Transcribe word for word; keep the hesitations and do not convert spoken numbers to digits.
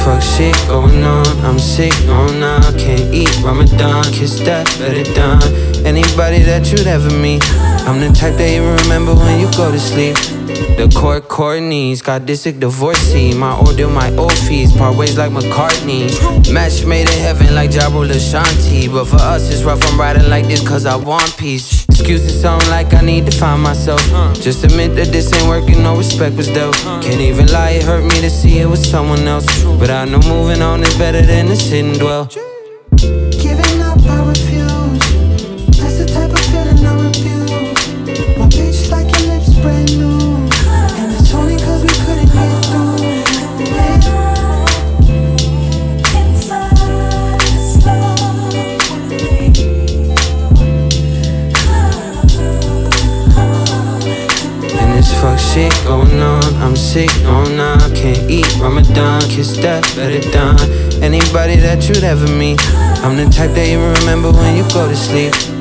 fuck shit going on, I'm sick, no nah, can't eat Ramadan, kiss that, better done. Anybody that you'd ever meet, I'm the type that you remember when you go to sleep. The court Courtney's got this sick divorcee. My order, my old fees, part ways like McCartney. Match made in heaven like Ja Rule Ashanti. But for us it's rough, I'm riding like this cause I want peace. Excuses sound like I need to find myself. Just admit that this ain't working, no respect was dealt. Can't even lie, it hurt me to see it was someone else. But I know moving on is better than to sit and dwell. Giving up, I refuse. That's the type of feeling I refuse. My bitch like your lips brand new. And it's only cause we couldn't get through. And this fuck shit going on, I'm sick, no nah, can't eat Ramadan, kiss that, better done. Anybody that you'd ever meet, I'm the type that you remember when you go to sleep.